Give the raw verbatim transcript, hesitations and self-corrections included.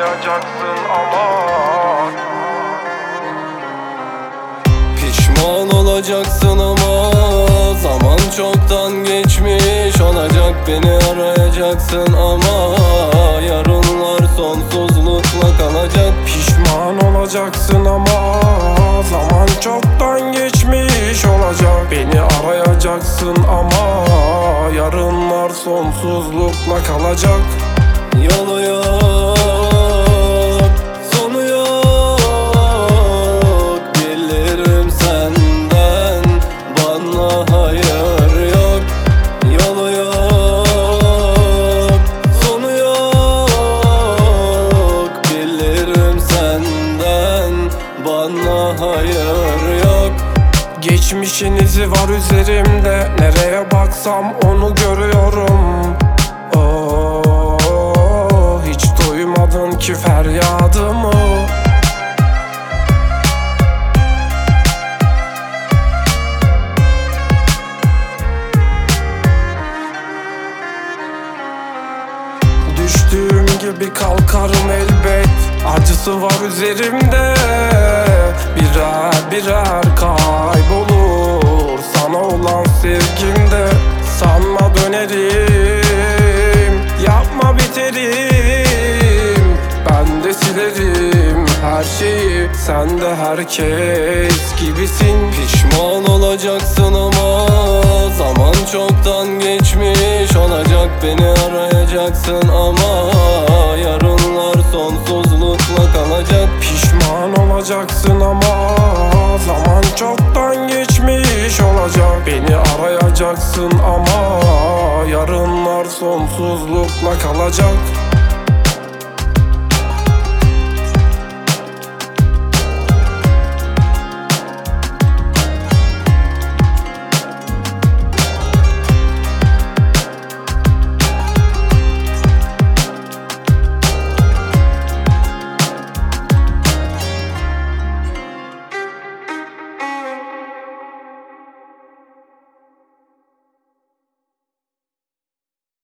arayacaksın ama Pişman olacaksın ama zaman çoktan geçmiş olacak. Beni arayacaksın ama yarınlar sonsuzlukla kalacak. Pişman olacaksın ama zaman çoktan geçmiş olacak. Beni arayacaksın ama yarınlar sonsuzlukla kalacak. Yolu yok, sonu yok. Bilirim senden bana hayır yok. Yolu yok, sonu yok. Bilirim senden bana hayır yok. Geçmişin izi var üzerimde, nereye baksam onu görüyorum. Oh, hiç duymadın ki feryadımı. Düştüğüm gibi kalkarım elbet, acısı var üzerimde. Birer birer kaybolur sana olan sevgimde. Sanma dönerim, yapma biterim. Ben de silerim her şeyi, sen de herkes gibisin. Pişman olacaksın ama zaman çoktan geçmiş olacak. Beni arayacaksın ama yarınlar sonsuzlukla kalacak. Pişman olacaksın ama zaman çoktan geçmiş olacak. Beni arayacaksın ama yarınlar sonsuzlukla kalacak.